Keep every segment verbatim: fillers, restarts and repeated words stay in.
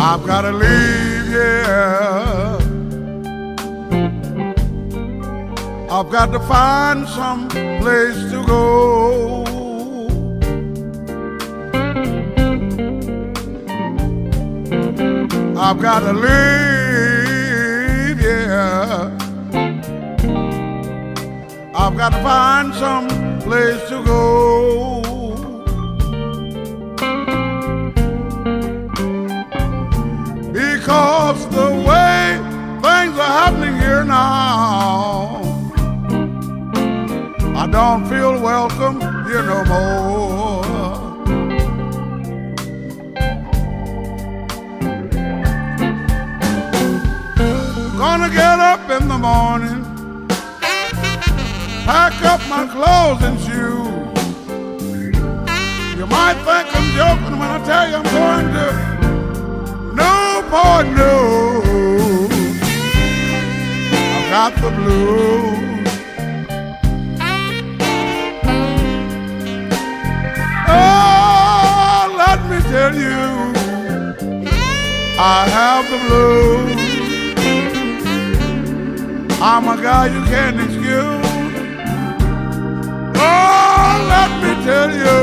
I've got to leave, yeah. I've got to find some place to go. I've got to leave, yeah. I've got to find some place to go. Because the way things are happening here now, I don't feel welcome here no more. Gonna get up in the morning, pack up my clothes and shoes. You might think I'm joking when I tell you I'm going to Newport News. I've got the blues. Oh, let me tell you, I have the blues. I'm a guy you can't excuse. Oh, let me tell you,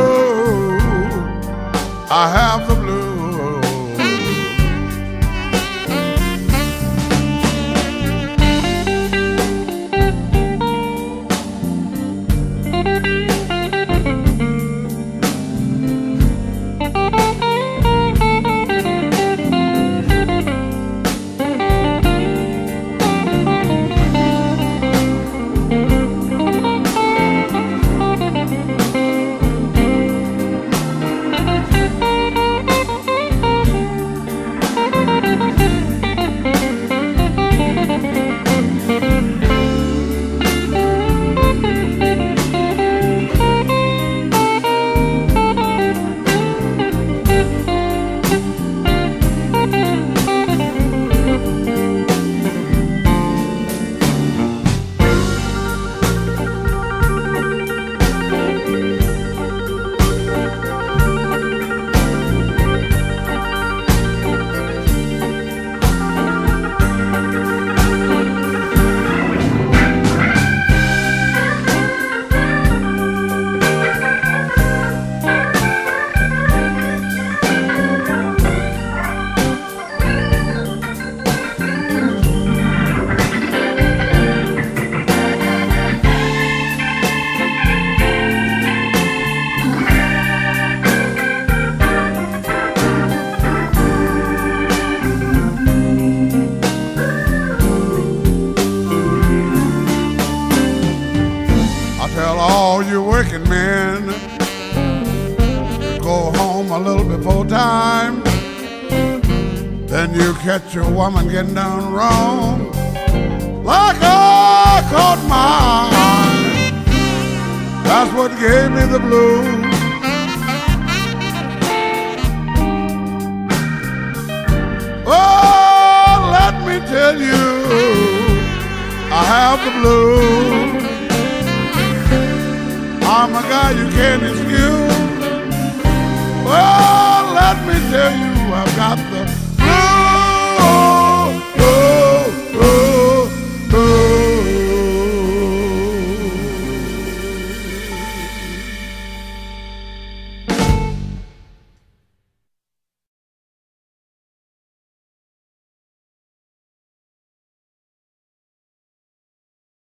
I have the blues. Tell all you working men to go home a little before time. Then you catch your woman getting down wrong, like I caught mine. That's what gave me the blues. Oh, let me tell you, I have the blues. I'm a guy you can't excuse. Well, let me tell you, I've got the